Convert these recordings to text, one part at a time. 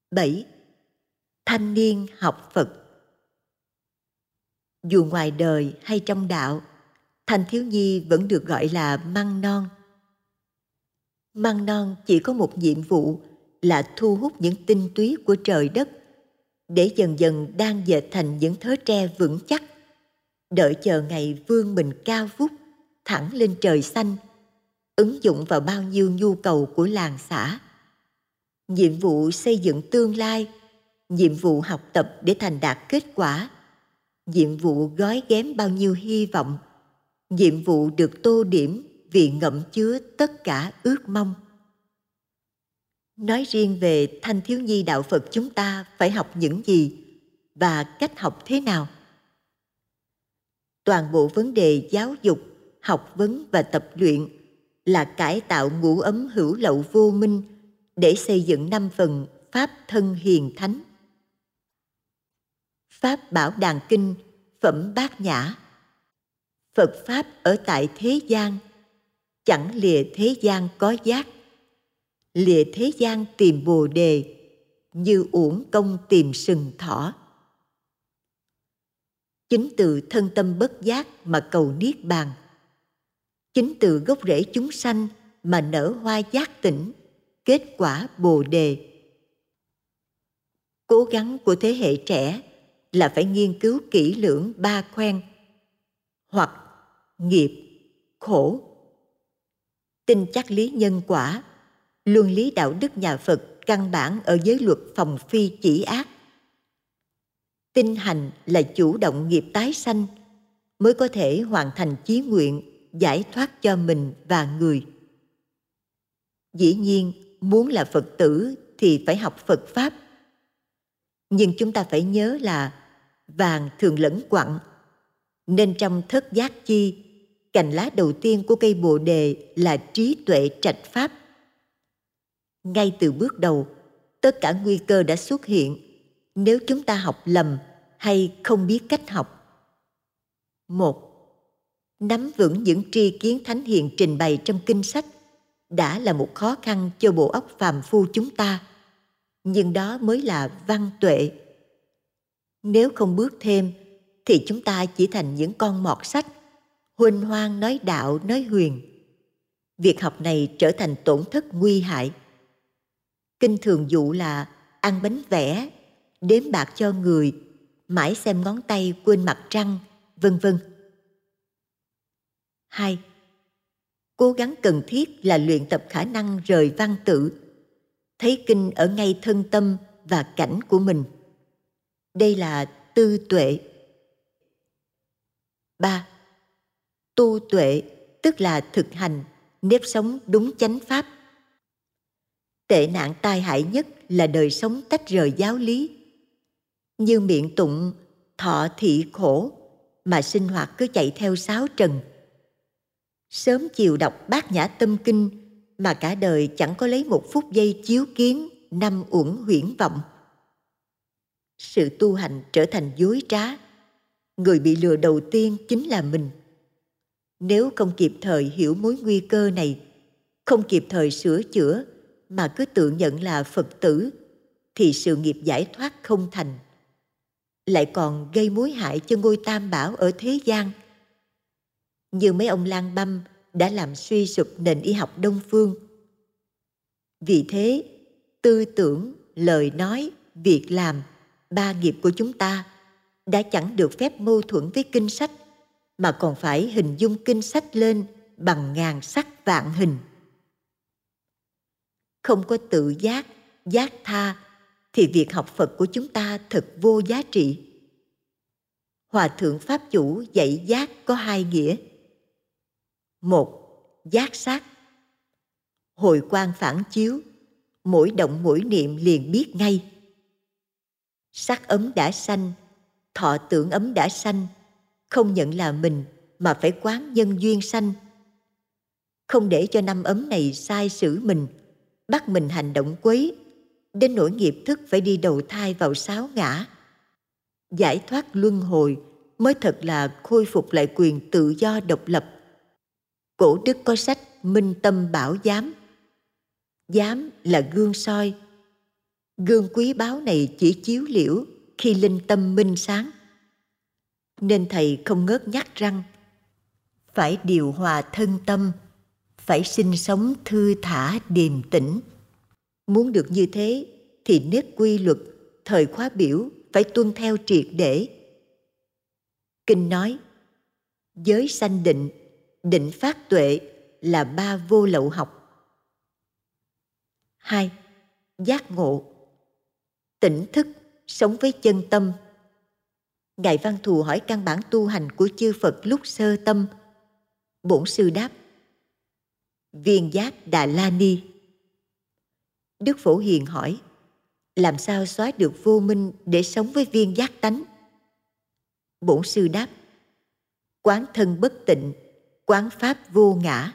7. Thanh niên học Phật. Dù ngoài đời hay trong đạo, thanh thiếu nhi vẫn được gọi là măng non. Măng non chỉ có một nhiệm vụ là thu hút những tinh túy của trời đất để dần dần đan dệt thành những thớ tre vững chắc, đợi chờ ngày vươn mình cao vút thẳng lên trời xanh, ứng dụng vào bao nhiêu nhu cầu của làng xã. Nhiệm vụ xây dựng tương lai, nhiệm vụ học tập để thành đạt kết quả, nhiệm vụ gói ghém bao nhiêu hy vọng, nhiệm vụ được tô điểm vì ngậm chứa tất cả ước mong. Nói riêng về thanh thiếu nhi đạo Phật, chúng ta phải học những gì và cách học thế nào? Toàn bộ vấn đề giáo dục, học vấn và tập luyện là cải tạo ngũ ấm hữu lậu vô minh để xây dựng 5 phần pháp thân hiền thánh. Pháp Bảo Đàn Kinh, phẩm Bát Nhã. Phật Pháp ở tại thế gian, chẳng lìa thế gian có giác. Lìa thế gian tìm Bồ Đề, như uổng công tìm sừng thỏ. Chính từ thân tâm bất giác mà cầu niết bàn. Chính từ gốc rễ chúng sanh mà nở hoa giác tỉnh, kết quả Bồ Đề. Cố gắng của thế hệ trẻ là phải nghiên cứu kỹ lưỡng 3 khoen: hoặc, nghiệp, khổ. Tin chắc lý nhân quả, luân lý đạo đức nhà Phật căn bản ở giới luật phòng phi chỉ ác. Tin hành là chủ động nghiệp tái sanh, mới có thể hoàn thành chí nguyện giải thoát cho mình và người. Dĩ nhiên, muốn là Phật tử thì phải học Phật Pháp. Nhưng chúng ta phải nhớ là vàng thường lẫn quặng, nên trong thất giác chi, cành lá đầu tiên của cây Bồ Đề là trí tuệ trạch Pháp. Ngay từ bước đầu, tất cả nguy cơ đã xuất hiện nếu chúng ta học lầm hay không biết cách học. 1. Nắm vững những tri kiến thánh hiền trình bày trong kinh sách đã là một khó khăn cho bộ óc phàm phu chúng ta, nhưng đó mới là văn tuệ. Nếu không bước thêm thì chúng ta chỉ thành những con mọt sách, huênh hoang nói đạo nói huyền. Việc học này trở thành tổn thất nguy hại. Kinh thường dụ là ăn bánh vẽ, đếm bạc cho người, mãi xem ngón tay quên mặt trăng, vân vân. 2. Cố gắng cần thiết là luyện tập khả năng rời văn tự, thấy kinh ở ngay thân tâm và cảnh của mình. Đây là tư tuệ. 3. Tu tuệ tức là thực hành, nếp sống đúng chánh pháp. Tệ nạn tai hại nhất là đời sống tách rời giáo lý. Như miệng tụng thọ thị khổ mà sinh hoạt cứ chạy theo sáo trần. Sớm chiều đọc Bát Nhã Tâm Kinh mà cả đời chẳng có lấy một phút giây chiếu kiến, năm uẩn huyễn vọng. Sự tu hành trở thành dối trá. Người bị lừa đầu tiên chính là mình. Nếu không kịp thời hiểu mối nguy cơ này, không kịp thời sửa chữa mà cứ tự nhận là Phật tử, thì sự nghiệp giải thoát không thành, lại còn gây mối hại cho ngôi Tam Bảo ở thế gian. Như mấy ông lang băm đã làm suy sụp nền y học Đông phương. Vì thế, tư tưởng, lời nói, việc làm, 3 nghiệp của chúng ta đã chẳng được phép mâu thuẫn với kinh sách, mà còn phải hình dung kinh sách lên bằng ngàn sắc vạn hình. Không có tự giác, giác tha, thì việc học Phật của chúng ta thật vô giá trị. Hòa thượng Pháp Chủ dạy giác có 2 nghĩa. 1. Giác sát. Hồi quang phản chiếu, mỗi động mỗi niệm liền biết ngay. Sắc ấm đã sanh, thọ tưởng ấm đã sanh, không nhận là mình mà phải quán nhân duyên sanh. Không để cho 5 ấm này sai sử mình, bắt mình hành động quấy, đến nỗi nghiệp thức phải đi đầu thai vào 6 ngã. Giải thoát luân hồi mới thật là khôi phục lại quyền tự do độc lập. Cổ đức có sách Minh Tâm Bảo Giám. Giám là gương soi. Gương quý báu này chỉ chiếu liễu khi linh tâm minh sáng. Nên thầy không ngớt nhắc rằng phải điều hòa thân tâm, phải sinh sống thư thả điềm tĩnh. Muốn được như thế thì nếp quy luật, thời khóa biểu phải tuân theo triệt để. Kinh nói, giới sanh định, định phát tuệ là ba vô lậu học. 2. Giác ngộ. Tỉnh thức, sống với chân tâm. Ngài Văn Thù hỏi căn bản tu hành của chư Phật lúc sơ tâm. Bổn sư đáp, viên giác Đà La Ni. Đức Phổ Hiền hỏi, làm sao xóa được vô minh để sống với viên giác tánh? Bổn sư đáp, quán thân bất tịnh, quán pháp vô ngã.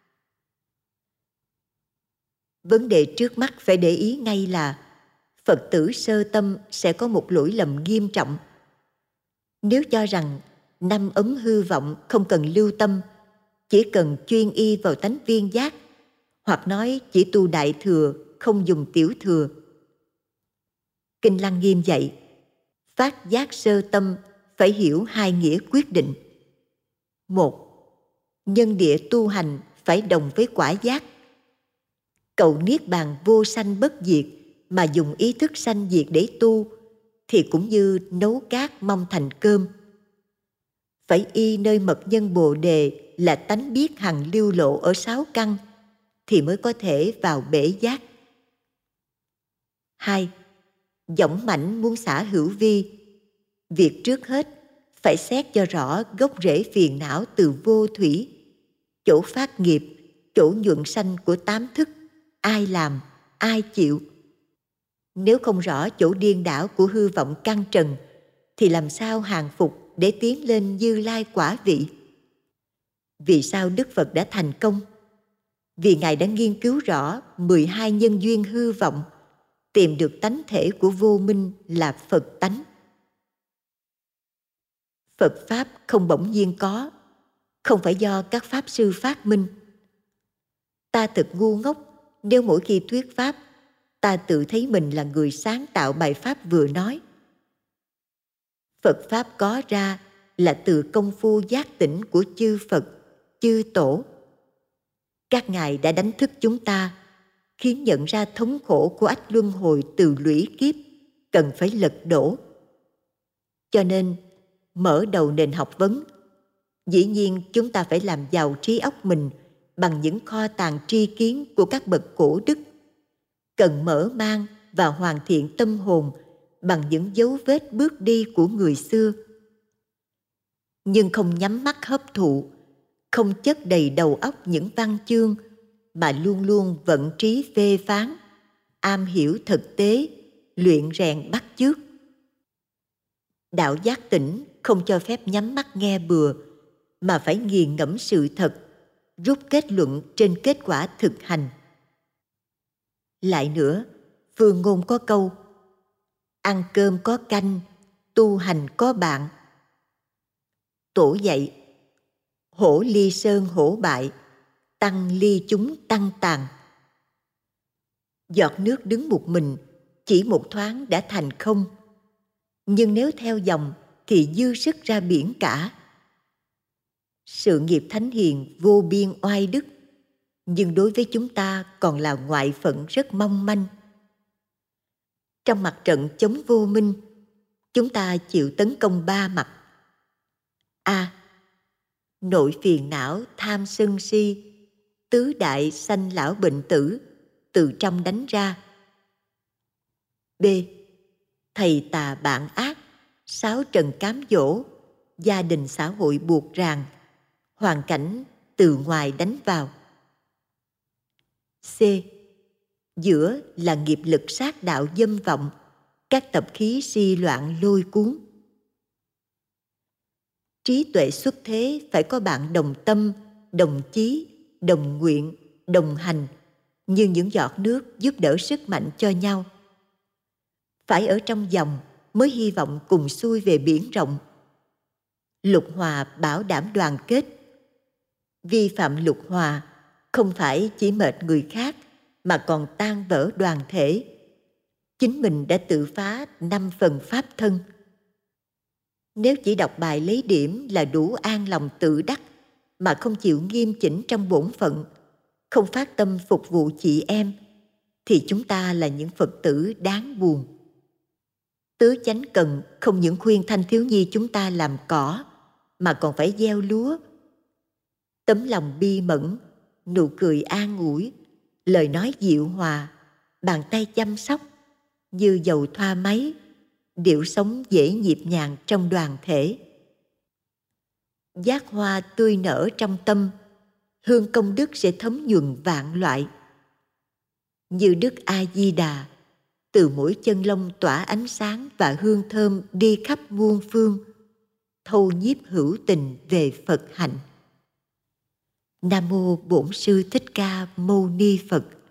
Vấn đề trước mắt phải để ý ngay là Phật tử sơ tâm sẽ có một lỗi lầm nghiêm trọng. Nếu cho rằng năm ấm hư vọng không cần lưu tâm, chỉ cần chuyên y vào tánh viên giác, hoặc nói chỉ tu đại thừa, không dùng tiểu thừa. Kinh Lăng Nghiêm dạy, phát giác sơ tâm phải hiểu hai nghĩa quyết định. Một, nhân địa tu hành phải đồng với quả giác. Cầu niết bàn vô sanh bất diệt mà dùng ý thức sanh diệt để tu thì cũng như nấu cát mong thành cơm. Phải y nơi mật nhân Bồ Đề là tánh biết hằng lưu lộ ở sáu căn thì mới có thể vào bể giác. 2. Dõng mãnh muốn xả hữu vi. Việc trước hết phải xét cho rõ gốc rễ phiền não từ vô thủy, chỗ phát nghiệp, chỗ nhuận sanh của tám thức, ai làm, ai chịu. Nếu không rõ chỗ điên đảo của hư vọng căn trần thì làm sao hàng phục để tiến lên Như Lai quả vị? Vì sao Đức Phật đã thành công? Vì Ngài đã nghiên cứu rõ 12 nhân duyên hư vọng, tìm được tánh thể của vô minh là Phật tánh. Phật Pháp không bỗng nhiên có, không phải do các Pháp sư phát minh. Ta thật ngu ngốc nếu mỗi khi thuyết Pháp, ta tự thấy mình là người sáng tạo bài Pháp vừa nói. Phật Pháp có ra là từ công phu giác tỉnh của chư Phật, chư Tổ. Các ngài đã đánh thức chúng ta, khiến nhận ra thống khổ của ách luân hồi từ lũy kiếp, cần phải lật đổ. Cho nên, mở đầu nền học vấn, dĩ nhiên chúng ta phải làm giàu trí óc mình bằng những kho tàng tri kiến của các bậc cổ đức, cần mở mang và hoàn thiện tâm hồn bằng những dấu vết bước đi của người xưa. Nhưng không nhắm mắt hấp thụ, không chất đầy đầu óc những văn chương, mà luôn luôn vận trí phê phán, am hiểu thực tế, luyện rèn bắt chước. Đạo giác tỉnh không cho phép nhắm mắt nghe bừa, mà phải nghiền ngẫm sự thật, rút kết luận trên kết quả thực hành. Lại nữa, Phương Ngôn có câu, ăn cơm có canh, tu hành có bạn. Tổ dạy, hổ ly sơn hổ bại, tăng ly chúng tăng tàn. Giọt nước đứng một mình, chỉ một thoáng đã thành không. Nhưng nếu theo dòng thì dư sức ra biển cả. Sự nghiệp thánh hiền vô biên oai đức, nhưng đối với chúng ta còn là ngoại phận rất mong manh. Trong mặt trận chống vô minh, chúng ta chịu tấn công ba mặt. A. Nội phiền não tham sân si, tứ đại sanh lão bệnh tử, từ trong đánh ra. B. Thầy tà bạn ác, sáu trần cám dỗ, gia đình xã hội buộc ràng, hoàn cảnh từ ngoài đánh vào. C. Giữa là nghiệp lực sát đạo dâm vọng, các tập khí si loạn lôi cuốn. Trí tuệ xuất thế phải có bạn đồng tâm, đồng chí, đồng nguyện, đồng hành, như những giọt nước giúp đỡ sức mạnh cho nhau. Phải ở trong dòng mới hy vọng cùng xuôi về biển rộng. Lục hòa bảo đảm đoàn kết. Vi phạm lục hòa không phải chỉ mệt người khác mà còn tan vỡ đoàn thể. chính mình đã tự phá 5 phần pháp thân. Nếu chỉ đọc bài lấy điểm là đủ an lòng tự đắc, mà không chịu nghiêm chỉnh trong bổn phận, không phát tâm phục vụ chị em, thì chúng ta là những Phật tử đáng buồn. Tứ Chánh Cần không những khuyên thanh thiếu nhi chúng ta làm cỏ, mà còn phải gieo lúa. Tấm lòng bi mẫn, nụ cười an ủi, lời nói dịu hòa, bàn tay chăm sóc, như dầu thoa máy, điệu sống dễ nhịp nhàng trong đoàn thể. Giác hoa tươi nở trong tâm, hương công đức sẽ thấm nhuần vạn loại. Như Đức A Di Đà, từ mỗi chân lông tỏa ánh sáng và hương thơm đi khắp muôn phương, thâu nhiếp hữu tình về Phật hạnh. Nam mô Bổn Sư Thích Ca Mâu Ni Phật.